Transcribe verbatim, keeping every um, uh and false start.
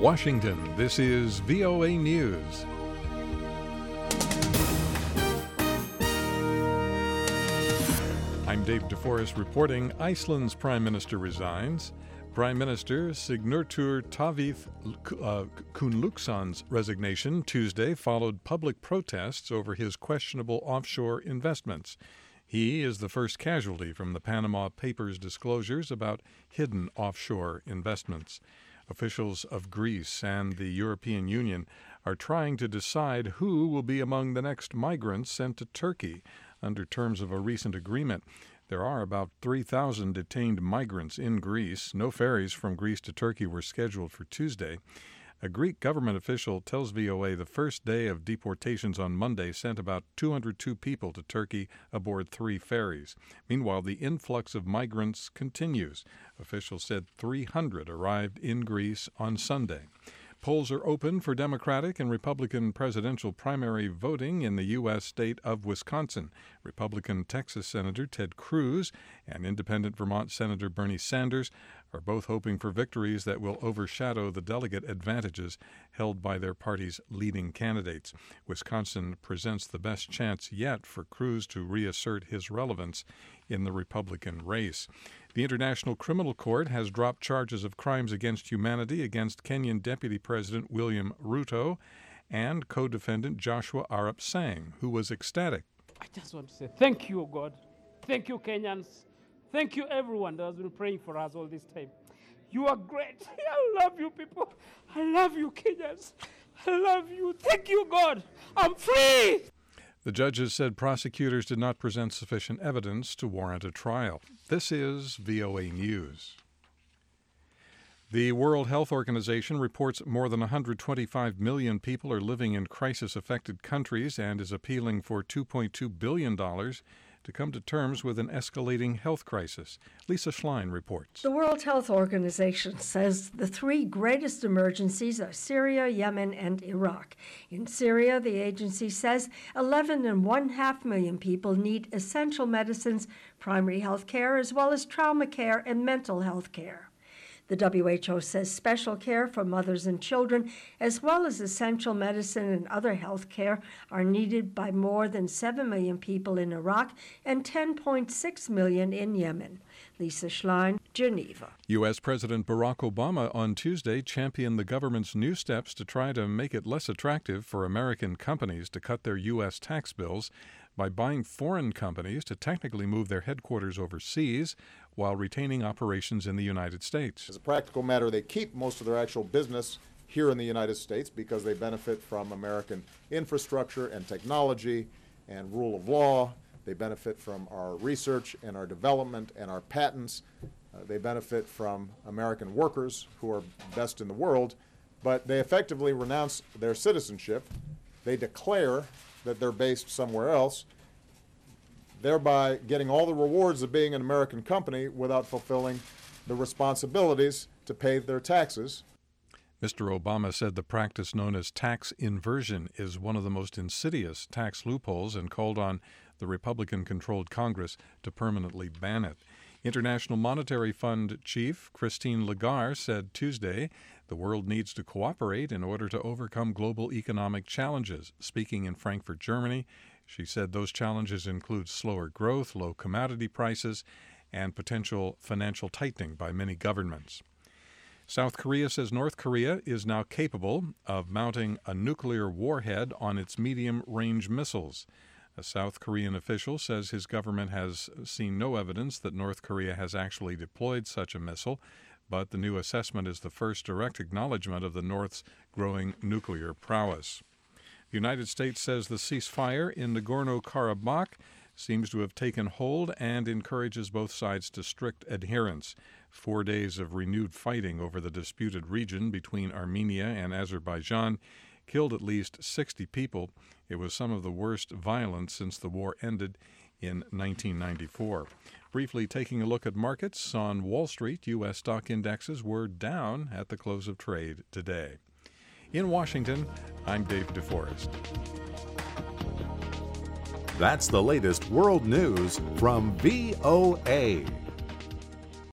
Washington, this is V O A News. I'm Dave DeForest reporting. Iceland's prime minister resigns. Prime Minister Sigurdur Tavith uh, Gunnlaugssson's resignation Tuesday followed public protests over his questionable offshore investments. He is the first casualty from the Panama Papers disclosures about hidden offshore investments. Officials of Greece and the European Union are trying to decide who will be among the next migrants sent to Turkey under terms of a recent agreement. There are about three thousand detained migrants in Greece. No ferries from Greece to Turkey were scheduled for Tuesday. A Greek government official tells V O A the first day of deportations on Monday sent about two hundred two people to Turkey aboard three ferries. Meanwhile, the influx of migrants continues. Officials said three hundred arrived in Greece on Sunday. Polls are open for Democratic and Republican presidential primary voting in the U S state of Wisconsin. Republican Texas Senator Ted Cruz and Independent Vermont Senator Bernie Sanders are both hoping for victories that will overshadow the delegate advantages held by their party's leading candidates. Wisconsin presents the best chance yet for Cruz to reassert his relevance in the Republican race. The International Criminal Court has dropped charges of crimes against humanity against Kenyan Deputy President William Ruto and co-defendant Joshua Arap Sang, who was ecstatic. I just want to say thank you, God. Thank you, Kenyans. Thank you, everyone that has been praying for us all this time. You are great. I love you, people. I love you, Kenyans. I love you. Thank you, God. I'm free. The judges said prosecutors did not present sufficient evidence to warrant a trial. This is V O A News. The World Health Organization reports more than one hundred twenty-five million people are living in crisis-affected countries and is appealing for two point two billion dollars to come to terms with an escalating health crisis. Lisa Schlein reports. The World Health Organization says the three greatest emergencies are Syria, Yemen, and Iraq. In Syria, the agency says eleven and one half million people need essential medicines, primary health care, as well as trauma care and mental health care. The W H O says special care for mothers and children, as well as essential medicine and other health care, are needed by more than seven million people in Iraq and ten point six million in Yemen. Lisa Schlein, Geneva. U S. President Barack Obama on Tuesday championed the government's new steps to try to make it less attractive for American companies to cut their U S tax bills by buying foreign companies to technically move their headquarters overseas while retaining operations in the United States. As a practical matter, they keep most of their actual business here in the United States because they benefit from American infrastructure and technology and rule of law. They benefit from our research and our development and our patents. Uh, they benefit from American workers who are best in the world, but they effectively renounce their citizenship. They declare that they're based somewhere else, thereby getting all the rewards of being an American company without fulfilling the responsibilities to pay their taxes. Mister Obama said the practice known as tax inversion is one of the most insidious tax loopholes and called on the Republican-controlled Congress to permanently ban it. International Monetary Fund Chief Christine Lagarde said Tuesday the world needs to cooperate in order to overcome global economic challenges. Speaking in Frankfurt, Germany, she said those challenges include slower growth, low commodity prices, and potential financial tightening by many governments. South Korea says North Korea is now capable of mounting a nuclear warhead on its medium-range missiles. A South Korean official says his government has seen no evidence that North Korea has actually deployed such a missile, but the new assessment is the first direct acknowledgement of the North's growing nuclear prowess. The United States says the ceasefire in Nagorno-Karabakh seems to have taken hold and encourages both sides to strict adherence. Four days of renewed fighting over the disputed region between Armenia and Azerbaijan killed at least sixty people. It was some of the worst violence since the war ended in nineteen ninety-four. Briefly taking a look at markets, on Wall Street, U S stock indexes were down at the close of trade today. In Washington, I'm Dave DeForest. That's the latest world news from V O A.